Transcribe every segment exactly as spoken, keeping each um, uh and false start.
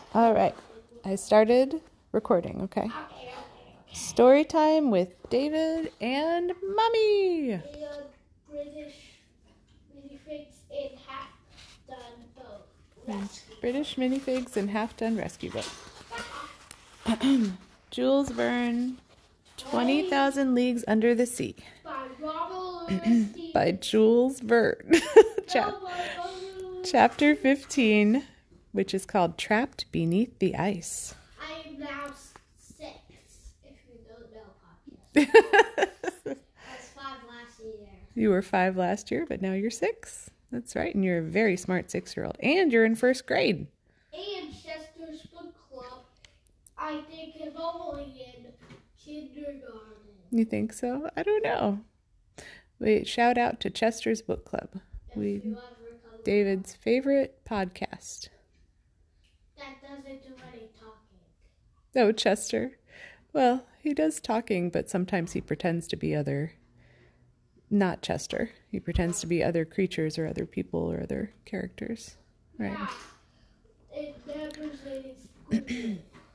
All right. I started recording, okay? Okay, okay. Story time with David and Mommy. A uh, British minifigs in half done boat. Rescue. British minifigs and half-done rescue boat. Jules Verne, twenty thousand Leagues Under the Sea. By Robert Louis Stevenson. By Jules Verne. Chap- Chapter fifteen, which is called Trapped Beneath the Ice. I am now six, if you don't know podcast. I was five last year. You were five last year, but now you're six. That's right, and you're a very smart six-year-old. And you're in first grade. And Chester's Book Club, I think, is only in kindergarten. You think so? I don't know. Wait, shout out to Chester's Book Club. If We you ever come David's favorite podcast. that doesn't do any talking. Oh, Chester. Well, he does talking, but sometimes he pretends to be other... Not Chester. He pretends to be other creatures or other people or other characters. Right. Yeah. It never says the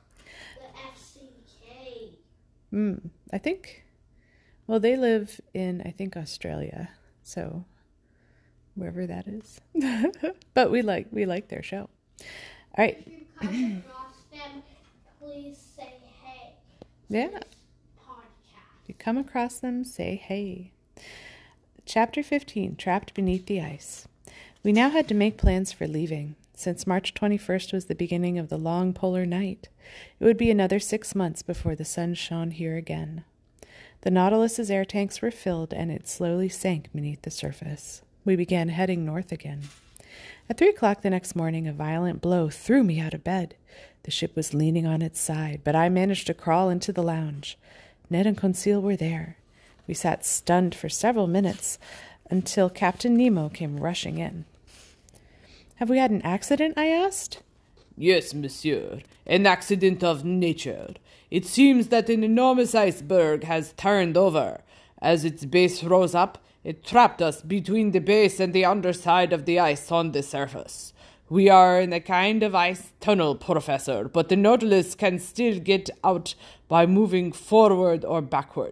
F C K. Mm, I think... Well, they live in, I think, Australia. So... wherever that is. But we like we like their show. All right. If you come across them, please say hey. Yeah. This podcast. If you come across them, say hey. Chapter fifteen, Trapped Beneath the Ice. We now had to make plans for leaving. Since March twenty-first was the beginning of the long polar night, it would be another six months before the sun shone here again. The Nautilus's air tanks were filled, and it slowly sank beneath the surface. We began heading north again. At three o'clock the next morning, a violent blow threw me out of bed. The ship was leaning on its side, but I managed to crawl into the lounge. Ned and Conseil were there. We sat stunned for several minutes until Captain Nemo came rushing in. "Have we had an accident?" I asked. Yes, monsieur, an accident of nature. It seems that an enormous iceberg has turned over. As its base rose up, it trapped us between the base and the underside of the ice on the surface. We are in a kind of ice tunnel, Professor, but the Nautilus can still get out by moving forward or backward.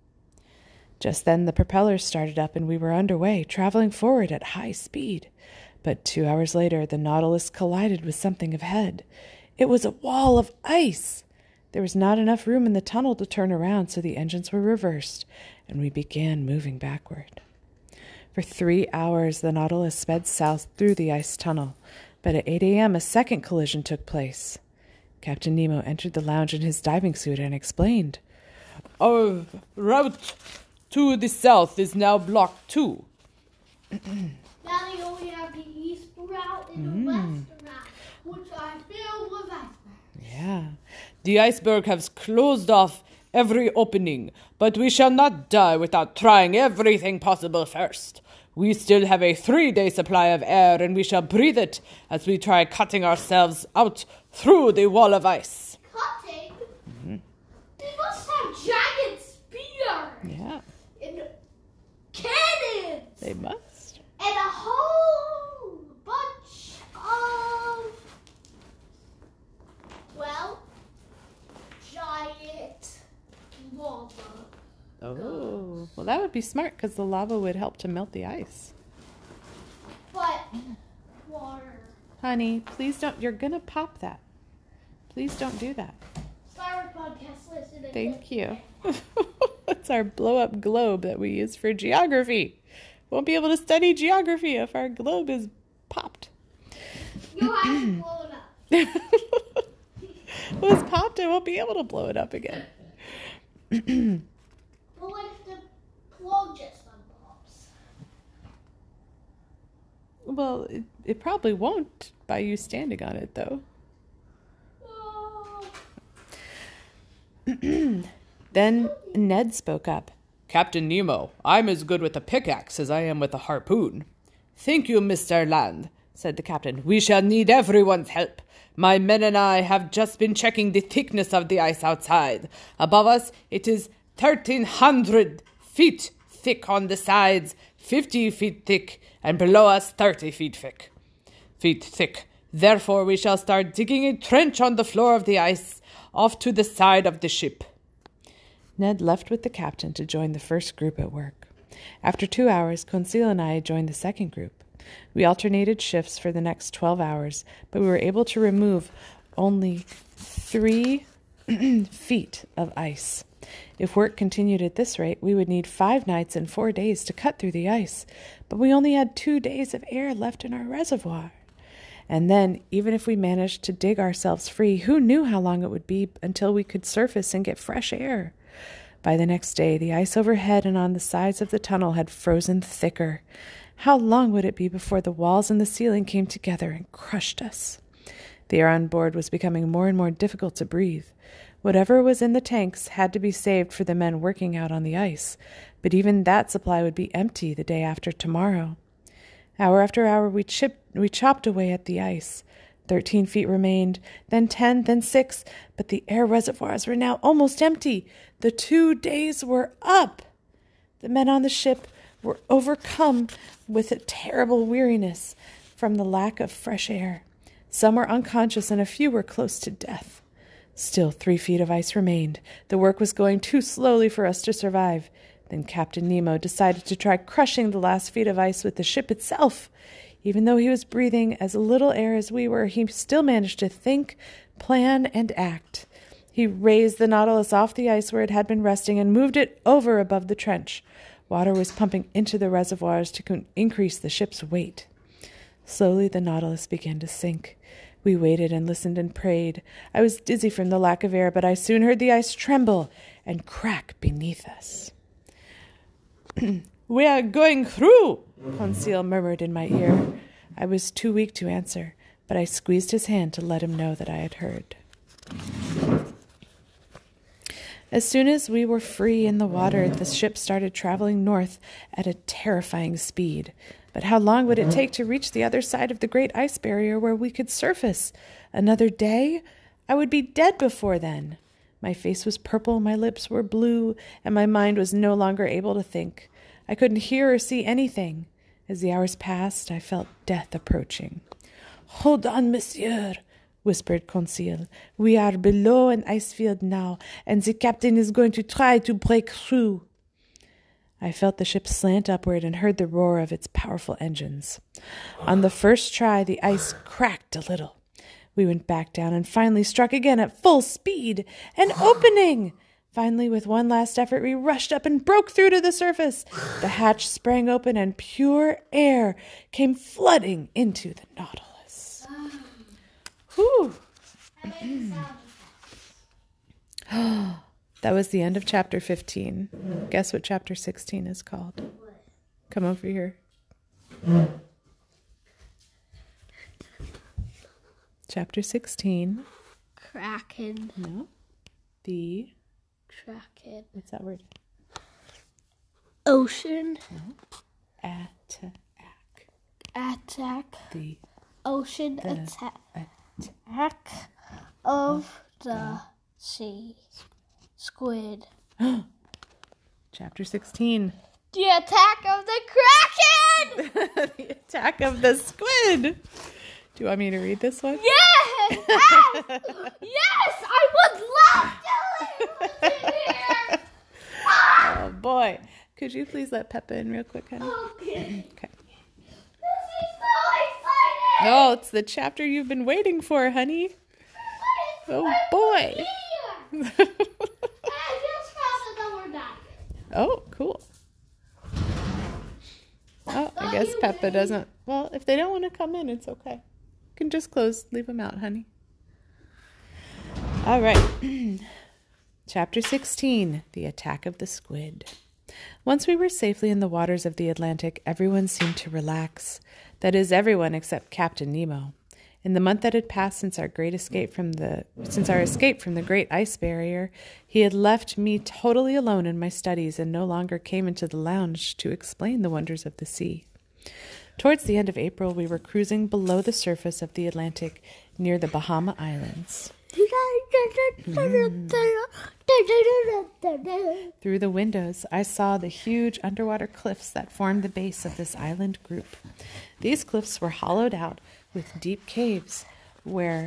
Just then the propellers started up and we were underway, traveling forward at high speed. But two hours later, the Nautilus collided with something ahead. It was a wall of ice. There was not enough room in the tunnel to turn around, so the engines were reversed, and we began moving backward. For three hours, the Nautilus sped south through the ice tunnel, but at eight a.m. a second collision took place. Captain Nemo entered the lounge in his diving suit and explained. Our route to the south is now blocked too. Now they only have the east route and the west route, which I feel was icebergs. Yeah. The iceberg has closed off every opening, but we shall not die without trying everything possible first. We still have a three-day supply of air, and we shall breathe it as we try cutting ourselves out through the wall of ice. Cutting? Mm-hmm. They must have giant spears Yeah, and cannons they must. and a whole bunch of, well, giant lava. Oh, well, that would be smart because the lava would help to melt the ice. But water. Honey, please don't. You're going to pop that. Please don't do that. Sorry, podcast listening. Thank you. That's our blow-up globe that we use for geography. Won't be able to study geography if our globe is popped. You'll have to blow it up. Well, it's popped, I won't be able to blow it up again. But what if the plug just unpops? Well, it, it probably won't by you standing on it, though. Oh. Then Ned spoke up. Captain Nemo, I'm as good with a pickaxe as I am with a harpoon. Thank you, Mister Land, said the captain. We shall need everyone's help. My men and I have just been checking the thickness of the ice outside. Above us, it is thirteen hundred feet thick on the sides, fifty feet thick, and below us, thirty feet thick. Feet thick. Therefore, we shall start digging a trench on the floor of the ice off to the side of the ship. Ned left with the captain to join the first group at work. After two hours, Conseil and I joined the second group. We alternated shifts for the next twelve hours, but we were able to remove only three feet of ice. If work continued at this rate, we would need five nights and four days to cut through the ice, but we only had two days of air left in our reservoir. And then, even if we managed to dig ourselves free, who knew how long it would be until we could surface and get fresh air? By the next day, the ice overhead and on the sides of the tunnel had frozen thicker. How long would it be before the walls and the ceiling came together and crushed us? The air on board was becoming more and more difficult to breathe. Whatever was in the tanks had to be saved for the men working out on the ice, but even that supply would be empty the day after tomorrow. Hour after hour we chipped, we chopped away at the ice. Thirteen feet remained, then ten, then six, but the air reservoirs were now almost empty. The two days were up. The men on the ship were overcome with a terrible weariness from the lack of fresh air. Some were unconscious and a few were close to death. Still three feet of ice remained. The work was going too slowly for us to survive. Then Captain Nemo decided to try crushing the last feet of ice with the ship itself. Even though he was breathing as little air as we were, he still managed to think, plan, and act. He raised the Nautilus off the ice where it had been resting and moved it over above the trench. Water was pumping into the reservoirs to con- increase the ship's weight. Slowly the Nautilus began to sink. We waited and listened and prayed. I was dizzy from the lack of air, but I soon heard the ice tremble and crack beneath us. "We are going through," Conseil murmured in my ear. I was too weak to answer, but I squeezed his hand to let him know that I had heard. As soon as we were free in the water, the ship started traveling north at a terrifying speed. But how long would it take to reach the other side of the great ice barrier where we could surface? Another day? I would be dead before then. My face was purple, my lips were blue, and my mind was no longer able to think. I couldn't hear or see anything. As the hours passed, I felt death approaching. "Hold on, monsieur," whispered Conseil. "We are below an ice field now, and the captain is going to try to break through." I felt the ship slant upward and heard the roar of its powerful engines. On the first try, the ice cracked a little. We went back down and finally struck again at full speed. An opening! Finally, with one last effort, we rushed up and broke through to the surface. The hatch sprang open and pure air came flooding into the Nautilus. Whew! That was the end of chapter fifteen. Guess what chapter sixteen is called? Come over here. Chapter sixteen. Kraken. No. The... Kraken. What's that word? Ocean. No. Attack. Attack. The... Ocean the attack. Attack of the sea. Squid. Chapter sixteen. The attack of the Kraken! The attack of the squid. Do you want me to read this one? Yes! Ah! Yes! I would love to listen here! Oh, boy. Could you please let Peppa in real quick, honey? Okay. Okay. This is so exciting! Oh, it's the chapter you've been waiting for, honey. Oh, boy. I just found another knife. Oh, cool. Oh, I guess Peppa doesn't. Well, if they don't want to come in, it's okay. You can just close, leave them out, honey. All right. Chapter sixteen, The Attack of the Squid. Once we were safely in the waters of the Atlantic, everyone seemed to relax. That is, everyone except Captain Nemo. In the month that had passed since our great escape from the since our escape from the great ice barrier, he had left me totally alone in my studies and no longer came into the lounge to explain the wonders of the sea. Towards the end of April, we were cruising below the surface of the Atlantic near the Bahama Islands. Mm. Through the windows, I saw the huge underwater cliffs that formed the base of this island group. These cliffs were hollowed out, with deep caves where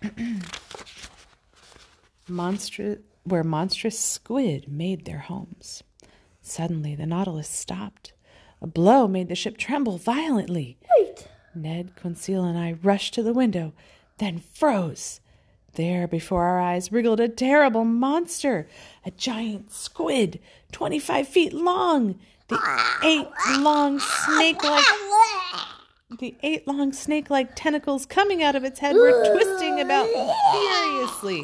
monstrous where monstrous squid made their homes. Suddenly, the Nautilus stopped. A blow made the ship tremble violently. Wait! Ned, Conseil, and I rushed to the window, then froze. There, before our eyes, wriggled a terrible monster, a giant squid, twenty-five feet long. The eight long snake-like the eight long snake-like tentacles coming out of its head were twisting about furiously.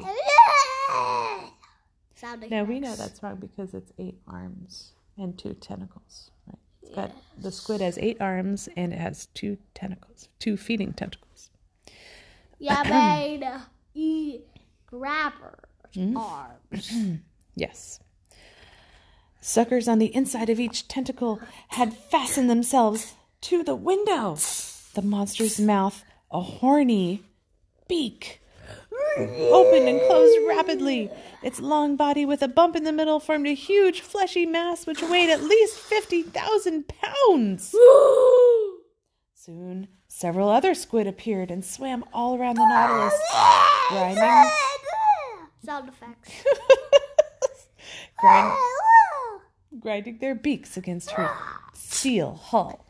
Sound Now we know that's wrong because it's eight arms and two tentacles. Right? It's got the squid has eight arms and it has two tentacles, two feeding tentacles. Yeah, made e grabber arms. Yes. Suckers on the inside of each tentacle had fastened themselves to the window. The monster's mouth, a horny beak, opened and closed rapidly. Its long body with a bump in the middle formed a huge fleshy mass which weighed at least fifty thousand pounds. Soon, several other squid appeared and swam all around the Nautilus, grinding, Sound effects. grind, grinding their beaks against her steel hull.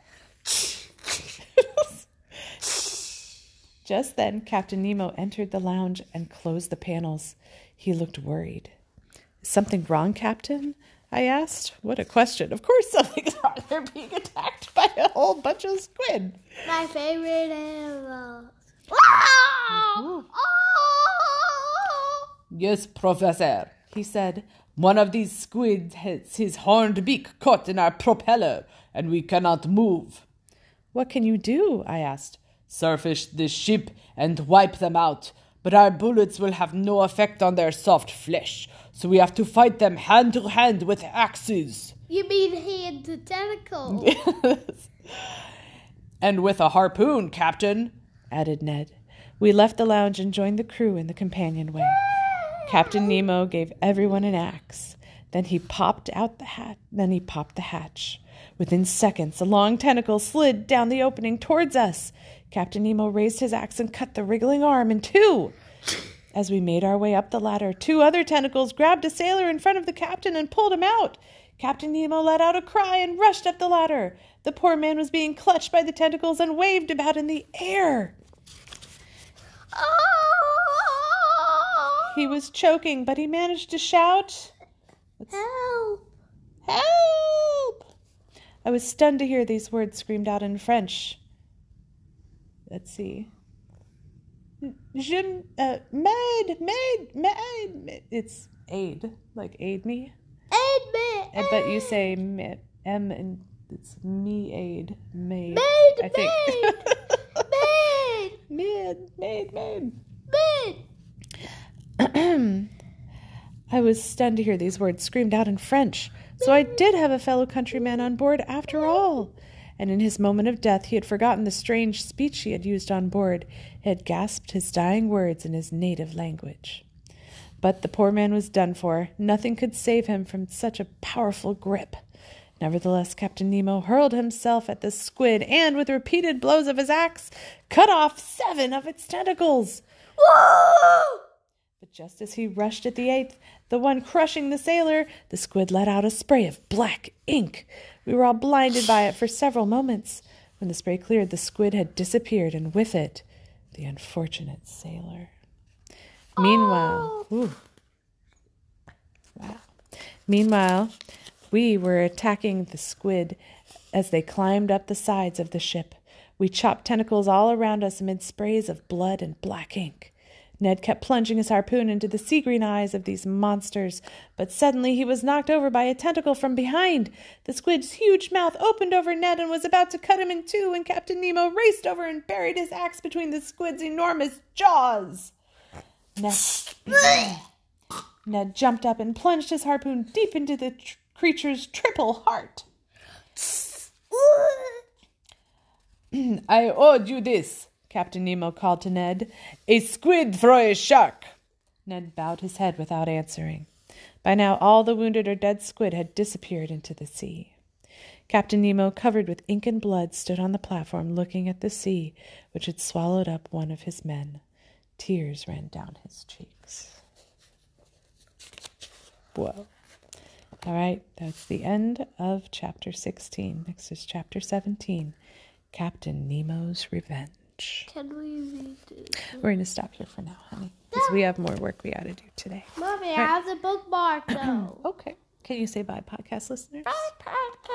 Just then, Captain Nemo entered the lounge and closed the panels. He looked worried. Is something wrong, Captain? I asked. What a question. Of course something's wrong. They're being attacked by a whole bunch of squid. My favorite animals. Yes, Professor, he said. One of these squids has his horned beak caught in our propeller, and we cannot move. What can you do? I asked. Surface the ship and wipe them out, but our bullets will have no effect on their soft flesh, so we have to fight them hand to hand with axes. You mean hand to tentacle? And with a harpoon, Captain, added Ned. We left the lounge and joined the crew in the companionway. Captain Nemo gave everyone an axe. Then he popped out the hat. Then he popped the hatch. Within seconds, a long tentacle slid down the opening towards us. Captain Nemo raised his axe and cut the wriggling arm in two. As we made our way up the ladder, two other tentacles grabbed a sailor in front of the captain and pulled him out. Captain Nemo let out a cry and rushed up the ladder. The poor man was being clutched by the tentacles and waved about in the air. He was choking, but he managed to shout, Help! Help! I was stunned to hear these words screamed out in French. Let's see. Je, uh, maid, maid, maid. It's aid, like aid me. Aid me! Uh, But you say me, M and it's me aid, maid. Maid, I think. Maid! Maid, maid, maid. Maid! I was stunned to hear these words screamed out in French. So I did have a fellow countryman on board after all. And in his moment of death, he had forgotten the strange speech he had used on board. He had gasped his dying words in his native language. But the poor man was done for. Nothing could save him from such a powerful grip. Nevertheless, Captain Nemo hurled himself at the squid and, with repeated blows of his axe, cut off seven of its tentacles. Whoa! But just as he rushed at the eighth, the one crushing the sailor, the squid let out a spray of black ink. We were all blinded by it for several moments. When the spray cleared, the squid had disappeared, and with it, the unfortunate sailor. Meanwhile, ooh, wow. Meanwhile, we were attacking the squid as they climbed up the sides of the ship. We chopped tentacles all around us amid sprays of blood and black ink. Ned kept plunging his harpoon into the sea-green eyes of these monsters, but suddenly he was knocked over by a tentacle from behind. The squid's huge mouth opened over Ned and was about to cut him in two when Captain Nemo raced over and buried his axe between the squid's enormous jaws. Ned, Ned jumped up and plunged his harpoon deep into the tr- creature's triple heart. I owed you this, Captain Nemo called to Ned. A squid for a shark. Ned bowed his head without answering. By now all the wounded or dead squid had disappeared into the sea. Captain Nemo, covered with ink and blood, stood on the platform looking at the sea, which had swallowed up one of his men. Tears ran down his cheeks. Whoa. All right, that's the end of chapter sixteen. Next is chapter seventeen, Captain Nemo's Revenge. Can we read it? We're going to stop here for now, honey, because we have more work we got to do today. Mommy, I right. have the bookmark, though. Okay. Can you say bye, podcast listeners? Bye, podcast.